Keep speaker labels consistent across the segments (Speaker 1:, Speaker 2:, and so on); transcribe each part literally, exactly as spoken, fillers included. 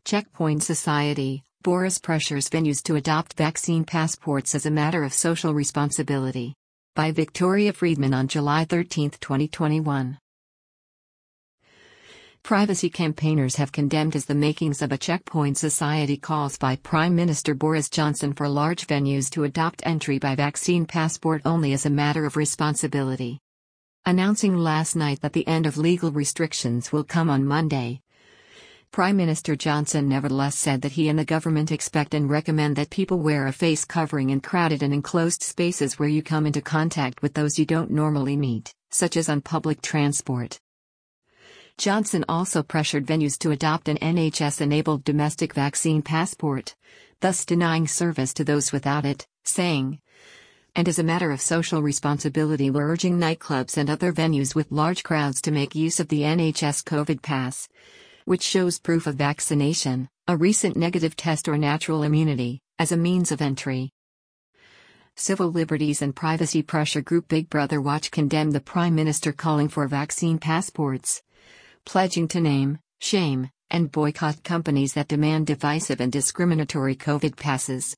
Speaker 1: Checkpoint Society, Boris pressures venues to adopt vaccine passports as a matter of social responsibility. By Victoria Friedman on July thirteenth, twenty twenty-one. Privacy campaigners have condemned as the makings of a checkpoint society calls by Prime Minister Boris Johnson for large venues to adopt entry by vaccine passport only as a matter of responsibility. Announcing last night that the end of legal restrictions will come on Monday, Prime Minister Johnson nevertheless said that he and the government expect and recommend that people wear a face covering in crowded and enclosed spaces where you come into contact with those you don't normally meet, such as on public transport. Johnson also pressured venues to adopt an N H S-enabled domestic vaccine passport, thus denying service to those without it, saying, "And as a matter of social responsibility, we're urging nightclubs and other venues with large crowds to make use of the N H S COVID Pass, which shows proof of vaccination, a recent negative test or natural immunity, as a means of entry." Civil liberties and privacy pressure group Big Brother Watch condemned the Prime Minister calling for vaccine passports, pledging to name, shame, and boycott companies that demand divisive and discriminatory COVID passes.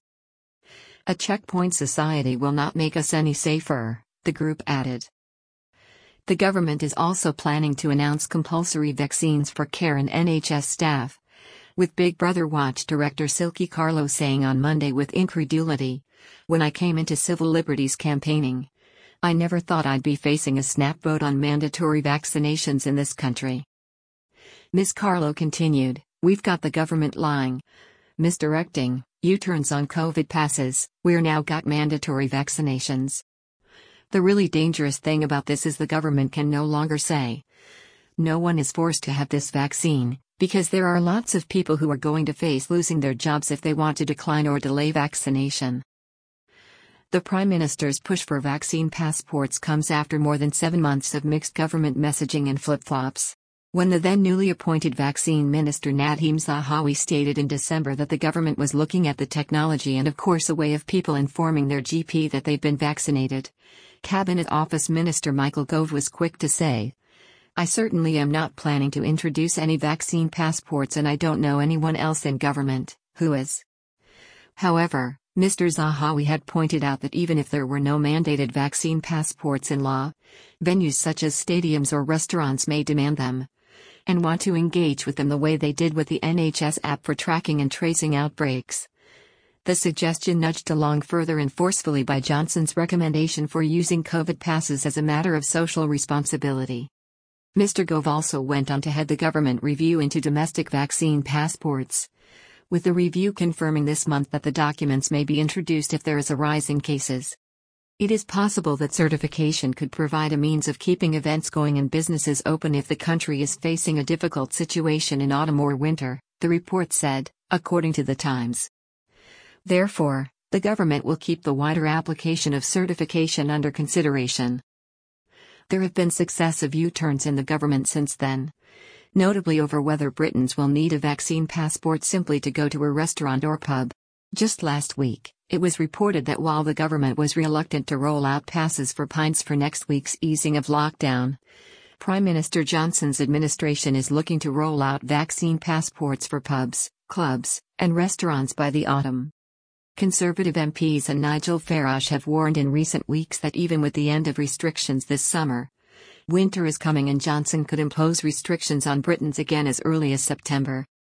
Speaker 1: "A checkpoint society will not make us any safer," the group added. The government is also planning to announce compulsory vaccines for care and N H S staff, with Big Brother Watch director Silky Carlo saying on Monday with incredulity, "When I came into civil liberties campaigning, I never thought I'd be facing a snap vote on mandatory vaccinations in this country." Miz Carlo continued, "We've got the government lying, misdirecting, U-turns on COVID passes, we're now got mandatory vaccinations. The really dangerous thing about this is the government can no longer say, no one is forced to have this vaccine, because there are lots of people who are going to face losing their jobs if they want to decline or delay vaccination." The Prime Minister's push for vaccine passports comes after more than seven months of mixed government messaging and flip-flops. When the then newly appointed Vaccine Minister Nadhim Zahawi stated in December that the government was looking at the technology and of course a way of people informing their G P that they've been vaccinated, Cabinet Office Minister Michael Gove was quick to say, "I certainly am not planning to introduce any vaccine passports and I don't know anyone else in government who is." However, Mister Zahawi had pointed out that even if there were no mandated vaccine passports in law, venues such as stadiums or restaurants may demand them, and want to engage with them the way they did with the N H S app for tracking and tracing outbreaks. The suggestion nudged along further and forcefully by Johnson's recommendation for using COVID passes as a matter of social responsibility. Mister Gove also went on to head the government review into domestic vaccine passports, with the review confirming this month that the documents may be introduced if there is a rise in cases. It is possible that certification could provide a means of keeping events going and businesses open if the country is facing a difficult situation in autumn or winter, the report said, according to The Times. Therefore, the government will keep the wider application of certification under consideration. There have been successive U-turns in the government since then, notably over whether Britons will need a vaccine passport simply to go to a restaurant or pub. Just last week, it was reported that while the government was reluctant to roll out passes for pints for next week's easing of lockdown, Prime Minister Johnson's administration is looking to roll out vaccine passports for pubs, clubs, and restaurants by the autumn. Conservative M Ps and Nigel Farage have warned in recent weeks that even with the end of restrictions this summer, winter is coming and Johnson could impose restrictions on Britons again as early as September.